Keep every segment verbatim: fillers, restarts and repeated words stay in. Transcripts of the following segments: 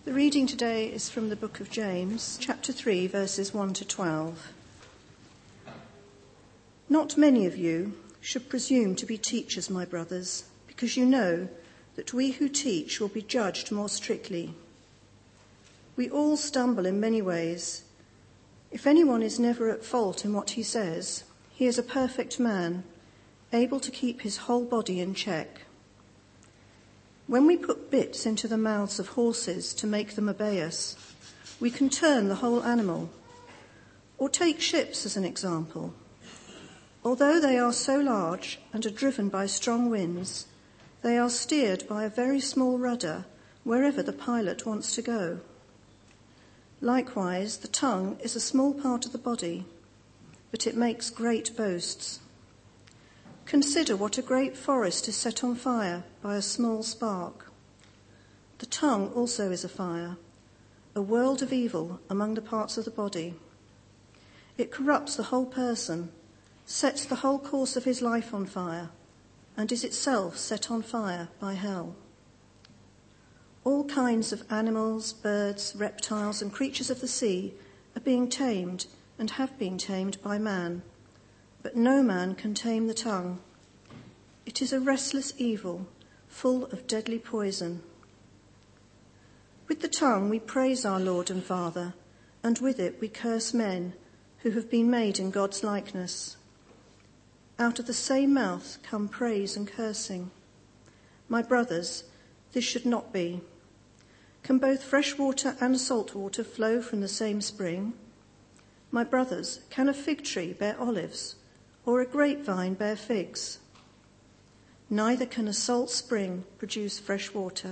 The reading today is from the book of James, chapter three, verses one to twelve. Not many of you should presume to be teachers, my brothers, because you know that we who teach will be judged more strictly. We all stumble in many ways. If anyone is never at fault in what he says, he is a perfect man, able to keep his whole body in check. When we put bits into the mouths of horses to make them obey us, we can turn the whole animal. Or take ships as an example. Although they are so large and are driven by strong winds, they are steered by a very small rudder wherever the pilot wants to go. Likewise, the tongue is a small part of the body, but it makes great boasts. Consider what a great forest is set on fire by a small spark. The tongue also is a fire, a world of evil among the parts of the body. It corrupts the whole person, sets the whole course of his life on fire, and is itself set on fire by hell. All kinds of animals, birds, reptiles, and creatures of the sea are being tamed and have been tamed by man. But no man can tame the tongue. It is a restless evil, full of deadly poison. With the tongue we praise our Lord and Father, and with it we curse men who have been made in God's likeness. Out of the same mouth come praise and cursing. My brothers, this should not be. Can both fresh water and salt water flow from the same spring? My brothers, can a fig tree bear olives, or a grapevine bear figs? Neither can a salt spring produce fresh water.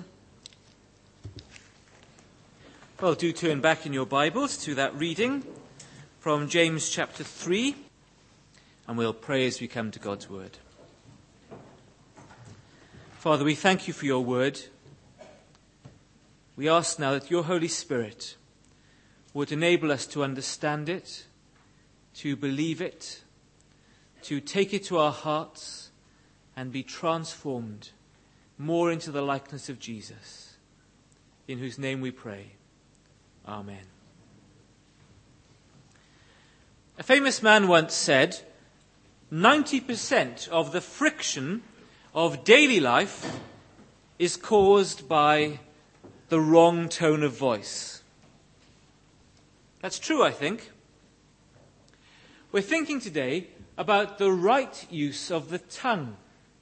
Well, do turn back in your Bibles to that reading from James chapter three, and we'll pray as we come to God's word. Father, we thank you for your word. We ask now that your Holy Spirit would enable us to understand it, to believe it, to take it to our hearts and be transformed more into the likeness of Jesus, in whose name we pray. Amen. A famous man once said, ninety percent of the friction of daily life is caused by the wrong tone of voice. That's true, I think. We're thinking today about the right use of the tongue.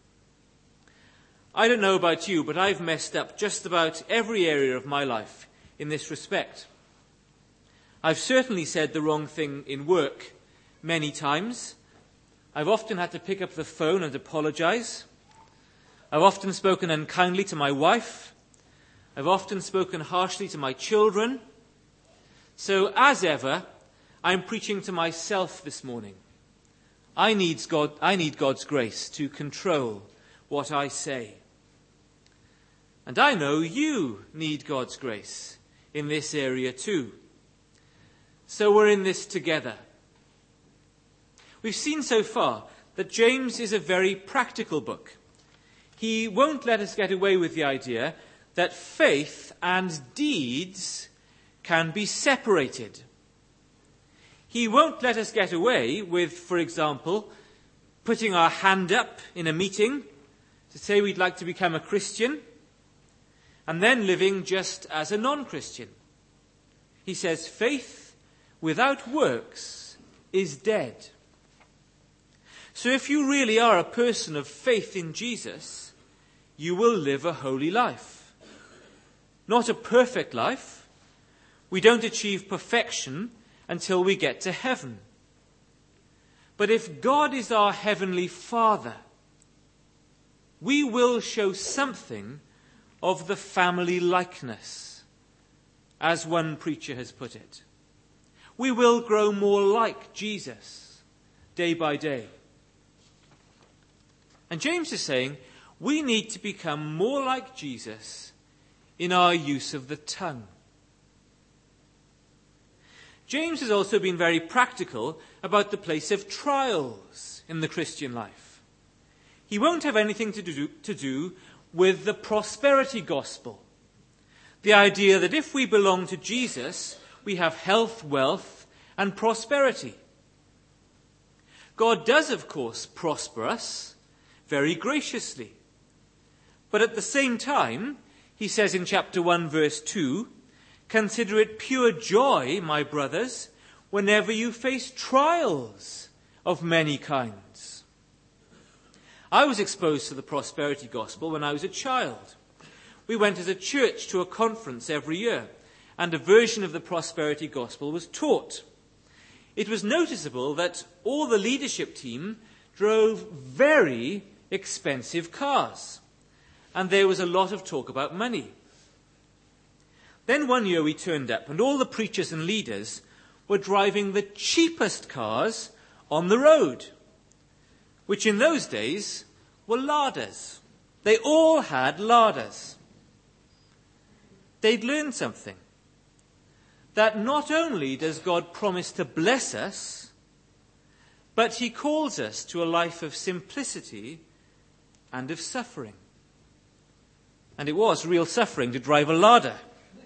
I don't know about you, but I've messed up just about every area of my life in this respect. I've certainly said the wrong thing in work many times. I've often had to pick up the phone and apologize. I've often spoken unkindly to my wife. I've often spoken harshly to my children. So, as ever, I'm preaching to myself this morning. I need God, I need God's grace to control what I say. And I know you need God's grace in this area too. So we're in this together. We've seen so far that James is a very practical book. He won't let us get away with the idea that faith and deeds can be separated. He won't let us get away with, for example, putting our hand up in a meeting to say we'd like to become a Christian and then living just as a non-Christian. He says faith without works is dead. So if you really are a person of faith in Jesus, you will live a holy life. Not a perfect life. We don't achieve perfection until we get to heaven. But if God is our heavenly Father, we will show something of the family likeness, as one preacher has put it. We will grow more like Jesus day by day. And James is saying we need to become more like Jesus in our use of the tongue. James has also been very practical about the place of trials in the Christian life. He won't have anything to do, to do with the prosperity gospel. The idea that if we belong to Jesus, we have health, wealth, and prosperity. God does, of course, prosper us very graciously. But at the same time, he says in chapter one, verse two, "Consider it pure joy, my brothers, whenever you face trials of many kinds." I was exposed to the prosperity gospel when I was a child. We went as a church to a conference every year, and a version of the prosperity gospel was taught. It was noticeable that all the leadership team drove very expensive cars, and there was a lot of talk about money. Then one year we turned up, and all the preachers and leaders were driving the cheapest cars on the road, which in those days were Ladas. They all had Ladas. They'd learned something. That not only does God promise to bless us, but he calls us to a life of simplicity and of suffering. And it was real suffering to drive a Lada.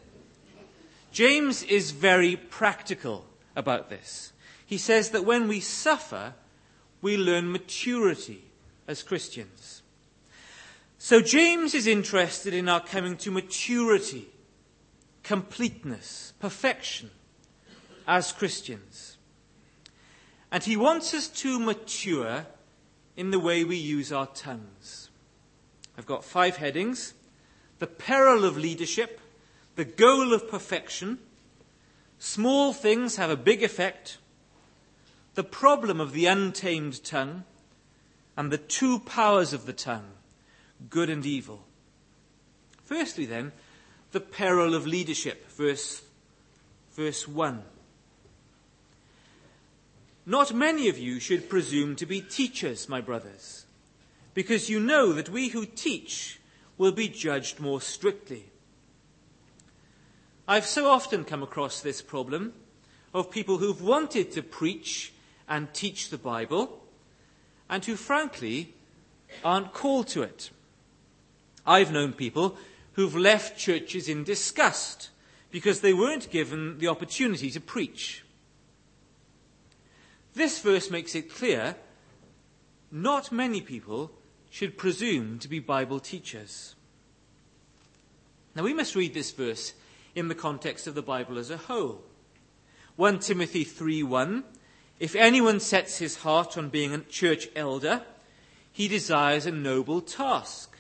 James is very practical about this. He says that when we suffer, we learn maturity as Christians. So James is interested in our coming to maturity, completeness, perfection as Christians. And he wants us to mature in the way we use our tongues. I've got five headings: the peril of leadership, the goal of perfection, small things have a big effect, the problem of the untamed tongue, and the two powers of the tongue, good and evil. Firstly then, the peril of leadership, verse, verse one. "Not many of you should presume to be teachers, my brothers, because you know that we who teach will be judged more strictly." I've so often come across this problem of people who've wanted to preach and teach the Bible, and who frankly aren't called to it. I've known people who've left churches in disgust because they weren't given the opportunity to preach. This verse makes it clear not many people should presume to be Bible teachers. Now we must read this verse in the context of the Bible as a whole. First Timothy three one, "If anyone sets his heart on being a church elder, he desires a noble task."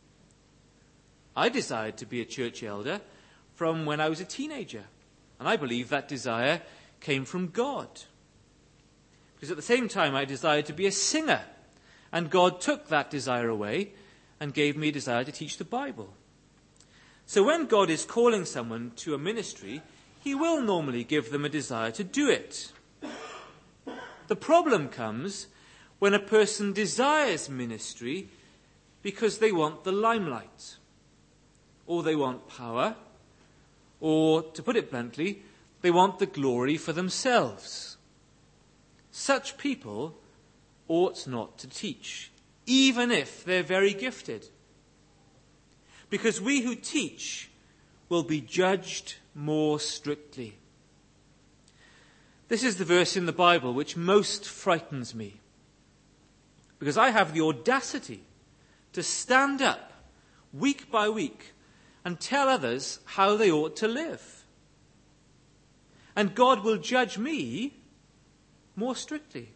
I desired to be a church elder from when I was a teenager, and I believe that desire came from God. Because at the same time I desired to be a singer, and God took that desire away and gave me a desire to teach the Bible. So when God is calling someone to a ministry, he will normally give them a desire to do it. The problem comes when a person desires ministry because they want the limelight, or they want power, or, to put it bluntly, they want the glory for themselves. Such people ought not to teach, even if they're very gifted. Because we who teach will be judged more strictly. This is the verse in the Bible which most frightens me, because I have the audacity to stand up week by week and tell others how they ought to live. And God will judge me more strictly.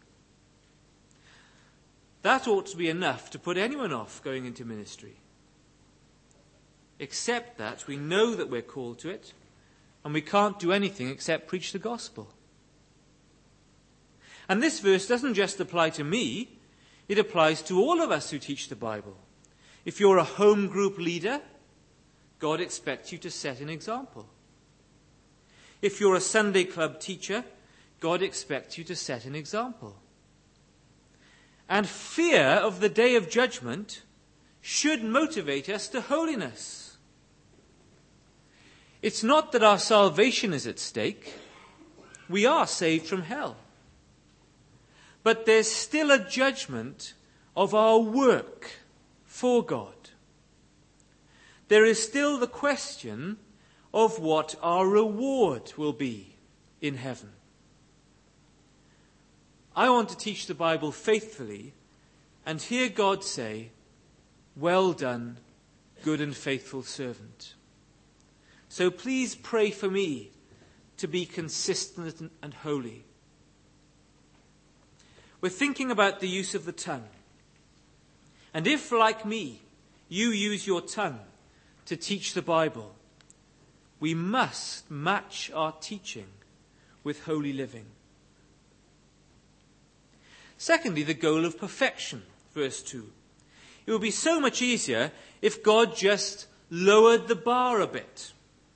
That ought to be enough to put anyone off going into ministry. Except that we know that we're called to it, and we can't do anything except preach the gospel. And this verse doesn't just apply to me, it applies to all of us who teach the Bible. If you're a home group leader, God expects you to set an example. If you're a Sunday club teacher, God expects you to set an example. And fear of the day of judgment should motivate us to holiness. It's not that our salvation is at stake. We are saved from hell. But there's still a judgment of our work for God. There is still the question of what our reward will be in heaven. I want to teach the Bible faithfully and hear God say, "Well done, good and faithful servant." So please pray for me to be consistent and holy. We're thinking about the use of the tongue. And if, like me, you use your tongue to teach the Bible, we must match our teaching with holy living. Secondly, the goal of perfection, verse two. It would be so much easier if God just lowered the bar a bit.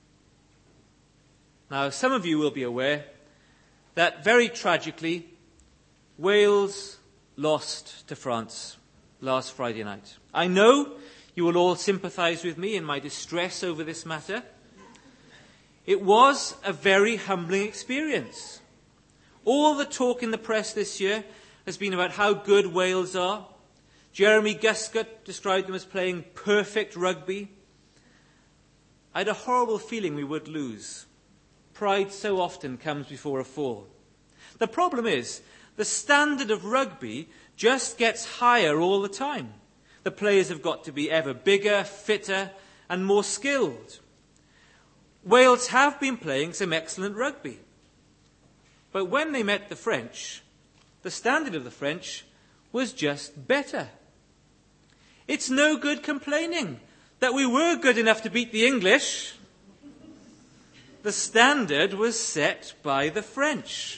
Now, some of you will be aware that very tragically, Wales lost to France last Friday night. I know you will all sympathise with me in my distress over this matter. It was a very humbling experience. All the talk in the press this year has been about how good Wales are. Jeremy Guscott described them as playing perfect rugby. I had a horrible feeling we would lose. Pride so often comes before a fall. The problem is, the standard of rugby just gets higher all the time. The players have got to be ever bigger, fitter, and more skilled. Wales have been playing some excellent rugby. But when they met the French, the standard of the French was just better. It's no good complaining that we were good enough to beat the English. The standard was set by the French.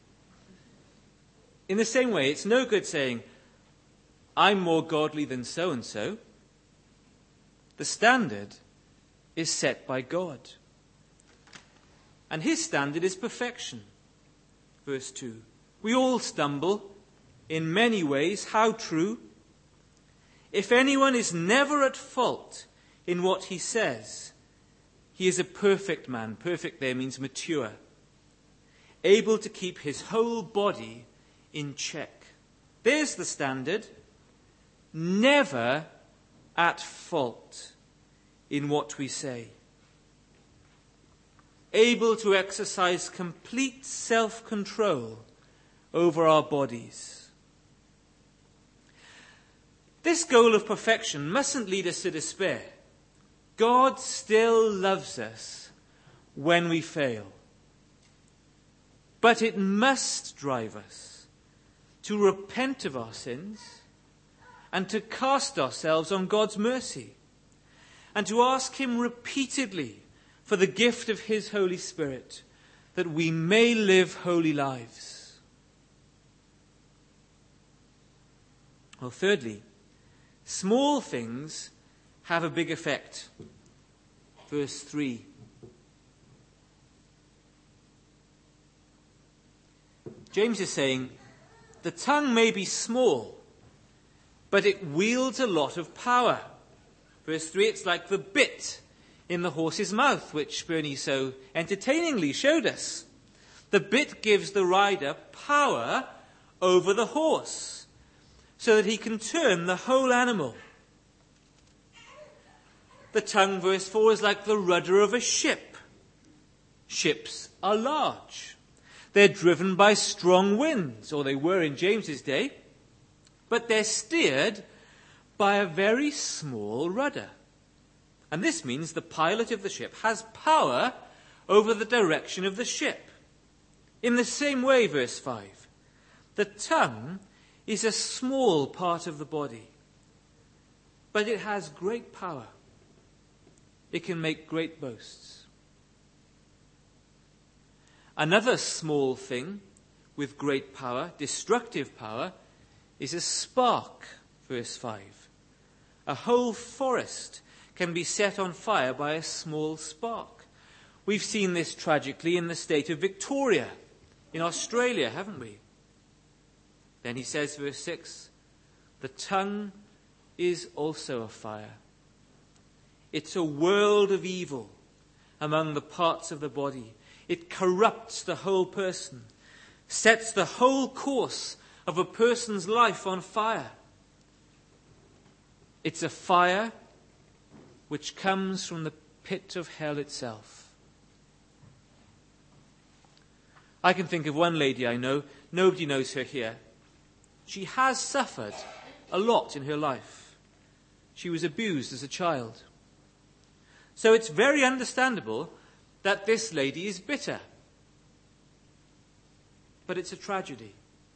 In the same way, it's no good saying, "I'm more godly than so-and-so." The standard is set by God. And his standard is perfection. Verse two. We all stumble in many ways. How true. If anyone is never at fault in what he says, he is a perfect man. Perfect there means mature. Able to keep his whole body in check. There's the standard. Never at fault in what we say. Able to exercise complete self-control over our bodies. This goal of perfection mustn't lead us to despair. God still loves us when we fail. But it must drive us to repent of our sins and to cast ourselves on God's mercy and to ask him repeatedly for the gift of his Holy Spirit that we may live holy lives. Well, thirdly, small things have a big effect. Verse three. James is saying, the tongue may be small, but it wields a lot of power. Verse three, it's like the bit in the horse's mouth, which Bernie so entertainingly showed us. The bit gives the rider power over the horse, so that he can turn the whole animal. The tongue, verse four, is like the rudder of a ship. Ships are large. They're driven by strong winds, or they were in James's day, but they're steered by a very small rudder. And this means the pilot of the ship has power over the direction of the ship. In the same way, verse five, the tongue is a small part of the body, but it has great power. It can make great boasts. Another small thing with great power, destructive power, is a spark, verse five. A whole forest can be set on fire by a small spark. We've seen this tragically in the state of Victoria in Australia, haven't we? Then he says, verse six, the tongue is also a fire. It's a world of evil among the parts of the body. It corrupts the whole person, sets the whole course of a person's life on fire. It's a fire which comes from the pit of hell itself. I can think of one lady I know, nobody knows her here. She has suffered a lot in her life. She was abused as a child. So it's very understandable that this lady is bitter. But it's a tragedy.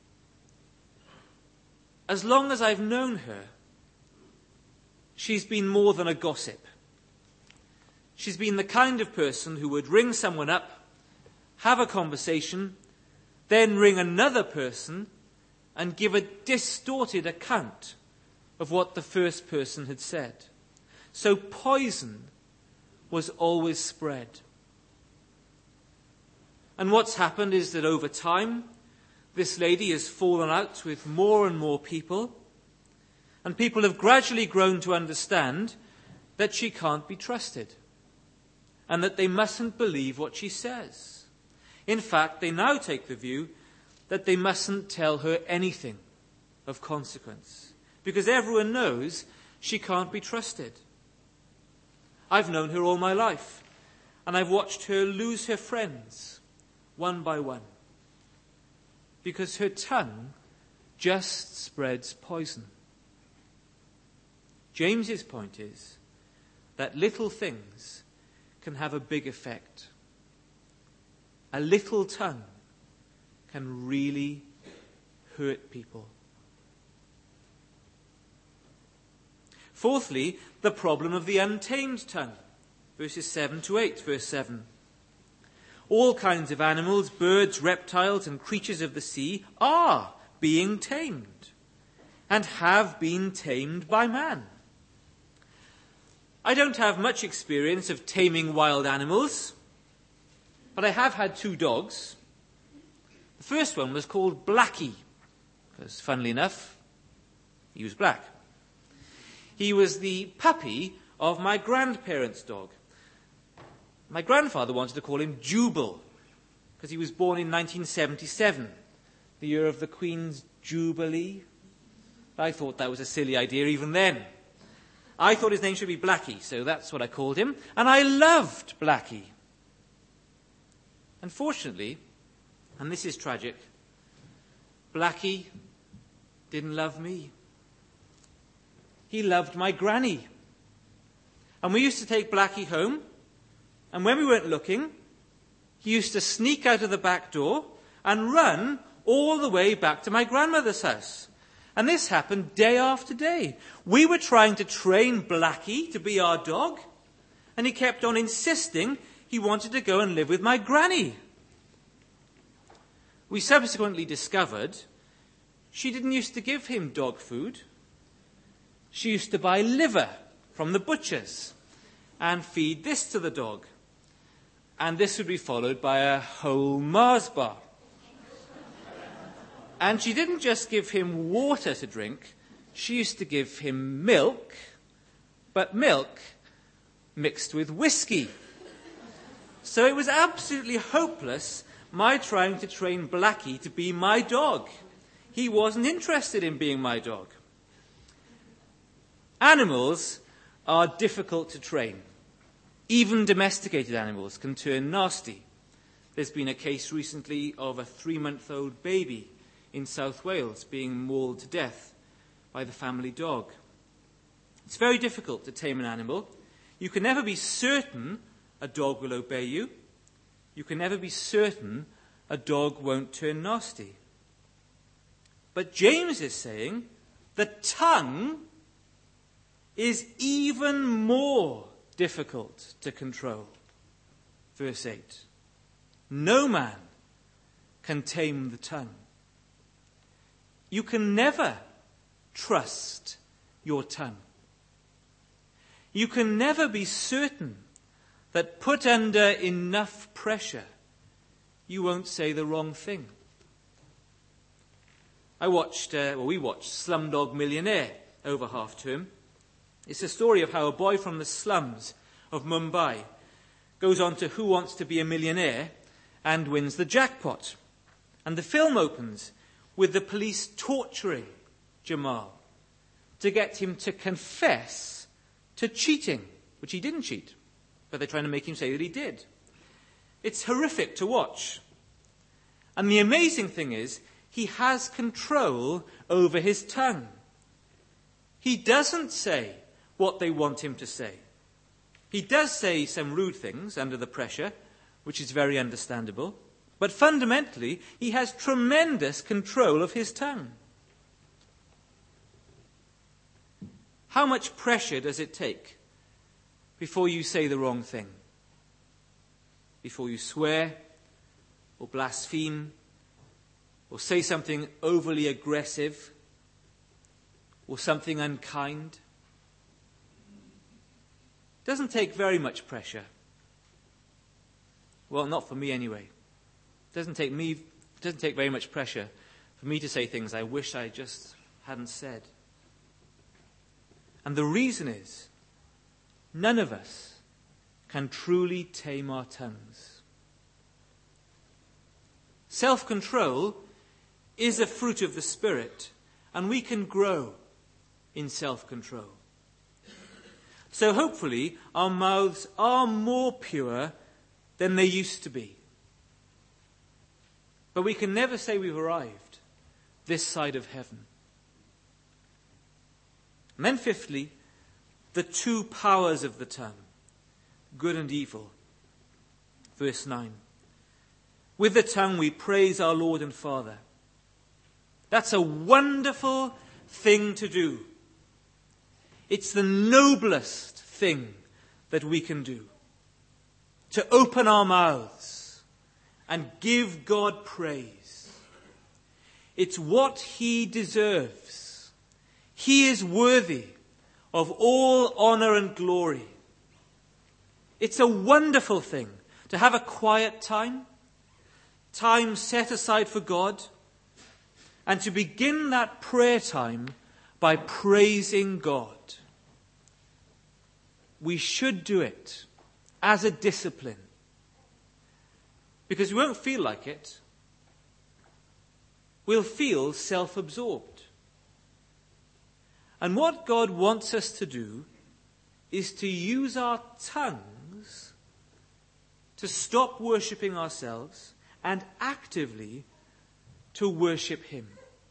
As long as I've known her, she's been more than a gossip. She's been the kind of person who would ring someone up, have a conversation, then ring another person and give a distorted account of what the first person had said. So poison was always spread. And what's happened is that over time, this lady has fallen out with more and more people, and people have gradually grown to understand that she can't be trusted, and that they mustn't believe what she says. In fact, they now take the view that they mustn't tell her anything of consequence, because everyone knows she can't be trusted. I've known her all my life, and I've watched her lose her friends one by one, because her tongue just spreads poison. James's point is that little things can have a big effect. A little tongue can really hurt people. Fourthly, the problem of the untamed tongue. Verses seven to eight, verse seven. All kinds of animals, birds, reptiles, and creatures of the sea are being tamed and have been tamed by man. I don't have much experience of taming wild animals, but I have had two dogs. The first one was called Blackie, because funnily enough, he was black. He was the puppy of my grandparents' dog. My grandfather wanted to call him Jubal, because he was born in nineteen seventy-seven, the year of the Queen's Jubilee. I thought that was a silly idea even then. I thought his name should be Blackie, so that's what I called him. And I loved Blackie. Unfortunately, and this is tragic, Blackie didn't love me. He loved my granny. And we used to take Blackie home, and when we weren't looking, he used to sneak out of the back door and run all the way back to my grandmother's house. And this happened day after day. We were trying to train Blackie to be our dog, and he kept on insisting he wanted to go and live with my granny. We subsequently discovered she didn't used to give him dog food. She used to buy liver from the butchers and feed this to the dog. And this would be followed by a whole Mars bar. And she didn't just give him water to drink, she used to give him milk, but milk mixed with whiskey. So it was absolutely hopeless, my trying to train Blackie to be my dog. He wasn't interested in being my dog. Animals are difficult to train. Even domesticated animals can turn nasty. There's been a case recently of a three-month-old baby in South Wales being mauled to death by the family dog. It's very difficult to tame an animal. You can never be certain a dog will obey you. You can never be certain a dog won't turn nasty. But James is saying the tongue is even more difficult to control. Verse eight. No man can tame the tongue. You can never trust your tongue. You can never be certain that put under enough pressure, you won't say the wrong thing. I watched, uh, well, we watched Slumdog Millionaire over half-term. It's a story of how a boy from the slums of Mumbai goes on to Who Wants to Be a Millionaire and wins the jackpot. And the film opens with the police torturing Jamal to get him to confess to cheating, which he didn't cheat, but they're trying to make him say that he did. It's horrific to watch. And the amazing thing is, he has control over his tongue. He doesn't say what they want him to say. He does say some rude things under the pressure, which is very understandable. But fundamentally, he has tremendous control of his tongue. How much pressure does it take before you say the wrong thing? Before you swear, or blaspheme, or say something overly aggressive, or something unkind? It doesn't take very much pressure. Well, not for me anyway. It doesn't take me, it doesn't take very much pressure for me to say things I wish I just hadn't said. And the reason is, none of us can truly tame our tongues. Self-control is a fruit of the Spirit, and we can grow in self-control. So hopefully our mouths are more pure than they used to be. But we can never say we've arrived this side of heaven. And then fifthly, the two powers of the tongue, good and evil. Verse nine. With the tongue we praise our Lord and Father. That's a wonderful thing to do. It's the noblest thing that we can do. To open our mouths and give God praise. It's what he deserves. He is worthy of all honor and glory. It's a wonderful thing to have a quiet time, time set aside for God, and to begin that prayer time by praising God. We should do it as a discipline, because we won't feel like it. We'll feel self-absorbed. And what God wants us to do is to use our tongues to stop worshipping ourselves and actively to worship him.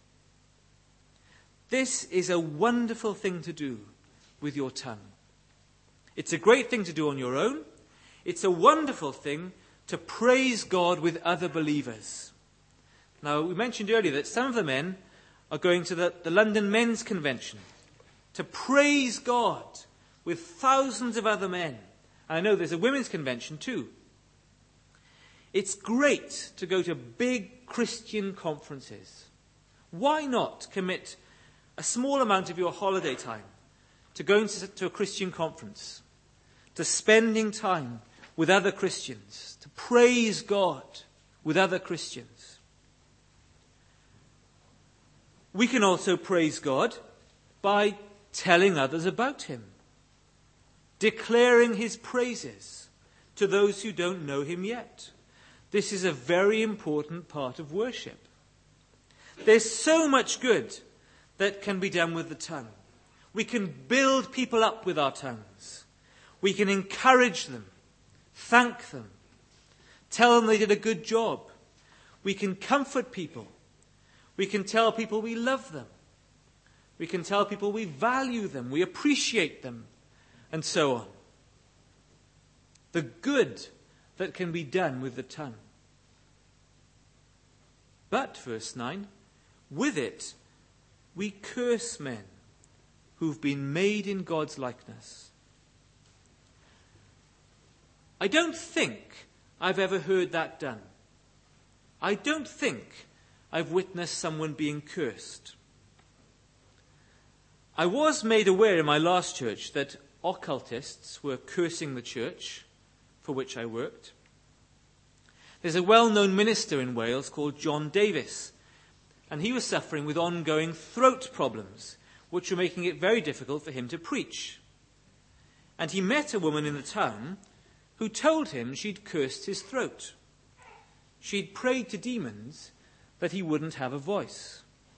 This is a wonderful thing to do with your tongue. It's a great thing to do on your own. It's a wonderful thing to praise God with other believers. Now, we mentioned earlier that some of the men are going to the, the London Men's Convention to praise God with thousands of other men. And I know there's a women's convention too. It's great to go to big Christian conferences. Why not commit a small amount of your holiday time to going to, to a Christian conference, to spending time with other Christians, to praise God with other Christians? We can also praise God by telling others about him, declaring his praises to those who don't know him yet. This is a very important part of worship. There's so much good that can be done with the tongue. We can build people up with our tongues. We can encourage them, thank them, tell them they did a good job. We can comfort people. We can tell people we love them. We can tell people we value them, we appreciate them, and so on. The good that can be done with the tongue. But, verse nine, with it we curse men who've been made in God's likeness. I don't think I've ever heard that done. I don't think I've witnessed someone being cursed. I was made aware in my last church that occultists were cursing the church for which I worked. There's a well-known minister in Wales called John Davis, and he was suffering with ongoing throat problems, which were making it very difficult for him to preach. And he met a woman in the town who told him she'd cursed his throat. She'd prayed to demons that he wouldn't have a voice.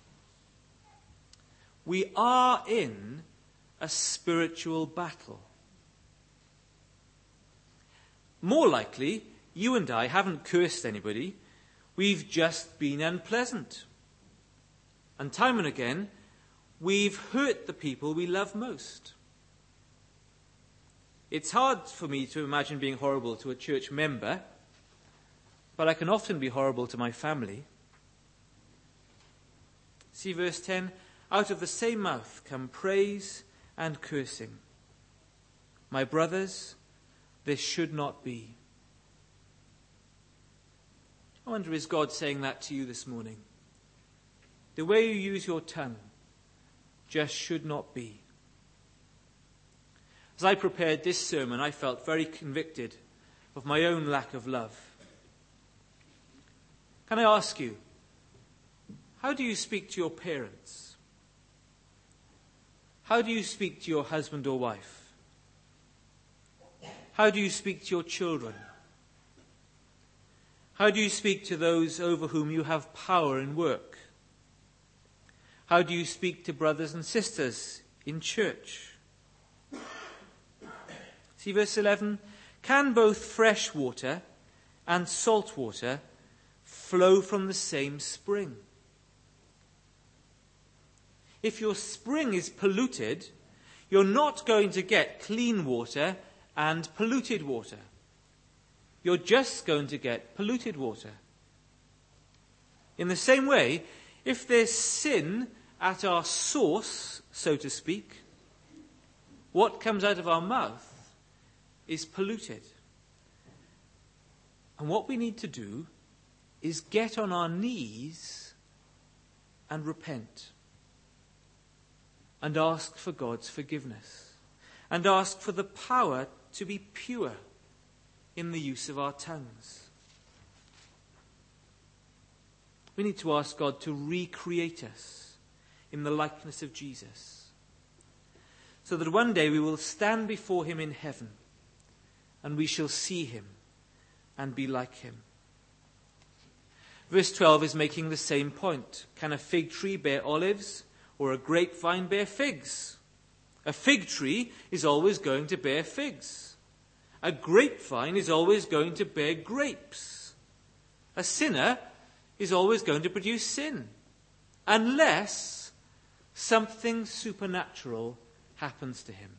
We are in a spiritual battle. more likely, you and I haven't cursed anybody. We've just been unpleasant. And time and again, we've hurt the people we love most. It's hard for me to imagine being horrible to a church member, but I can often be horrible to my family. See verse ten, out of the same mouth come praise and cursing. My brothers, this should not be. I wonder, is God saying that to you this morning? The way you use your tongue just should not be. As I prepared this sermon, I felt very convicted of my own lack of love. Can I ask you, how do you speak to your parents? How do you speak to your husband or wife? How do you speak to your children? How do you speak to those over whom you have power in work? How do you speak to brothers and sisters in church? See verse eleven. Can both fresh water and salt water flow from the same spring? If your spring is polluted, you're not going to get clean water and polluted water. You're just going to get polluted water. In the same way, if there's sin at our source, so to speak, what comes out of our mouth is polluted. And what we need to do is get on our knees and repent. And ask for God's forgiveness. And ask for the power to be pure in the use of our tongues. We need to ask God to recreate us in the likeness of Jesus, so that one day we will stand before him in heaven and we shall see him and be like him. Verse twelve is making the same point. Can a fig tree bear olives or a grapevine bear figs? A fig tree is always going to bear figs. A grapevine is always going to bear grapes. A sinner is always going to produce sin, unless something supernatural happens to him.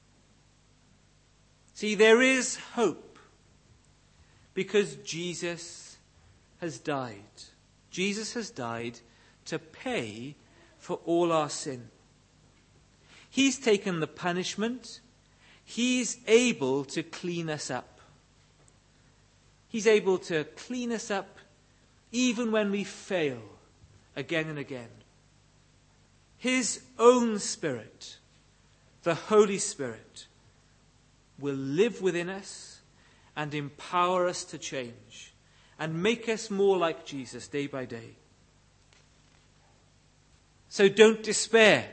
See, there is hope, because Jesus has died. Jesus has died to pay for all our sin. He's taken the punishment. He's able to clean us up. He's able to clean us up even when we fail again and again. His own Spirit, the Holy Spirit, will live within us and empower us to change and make us more like Jesus day by day. So don't despair.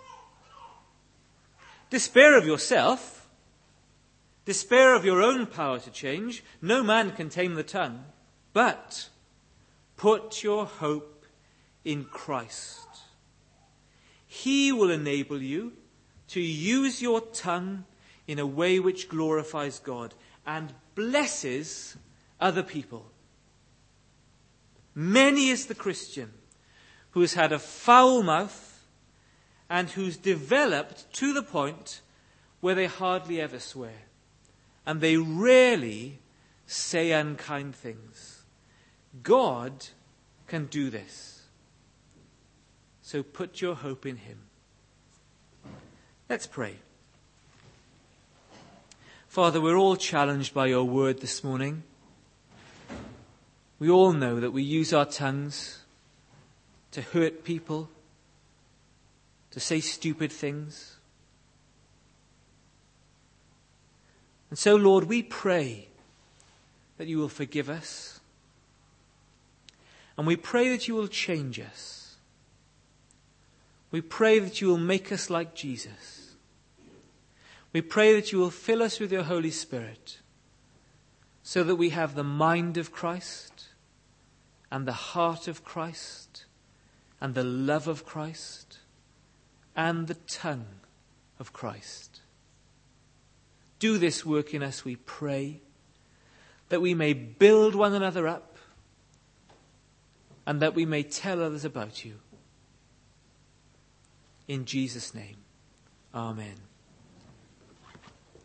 Despair of yourself. Despair of your own power to change. No man can tame the tongue. But put your hope in Christ. He will enable you to use your tongue in a way which glorifies God and blesses other people. Many is the Christian who has had a foul mouth and who's developed to the point where they hardly ever swear. And they rarely say unkind things. God can do this. So put your hope in him. Let's pray. Father, we're all challenged by your word this morning. We all know that we use our tongues to hurt people, to say stupid things. And so, Lord, we pray that you will forgive us. And we pray that you will change us. We pray that you will make us like Jesus. We pray that you will fill us with your Holy Spirit so that we have the mind of Christ and the heart of Christ and the love of Christ and the tongue of Christ. Do this work in us, we pray, that we may build one another up, and that we may tell others about you. In Jesus' name, amen.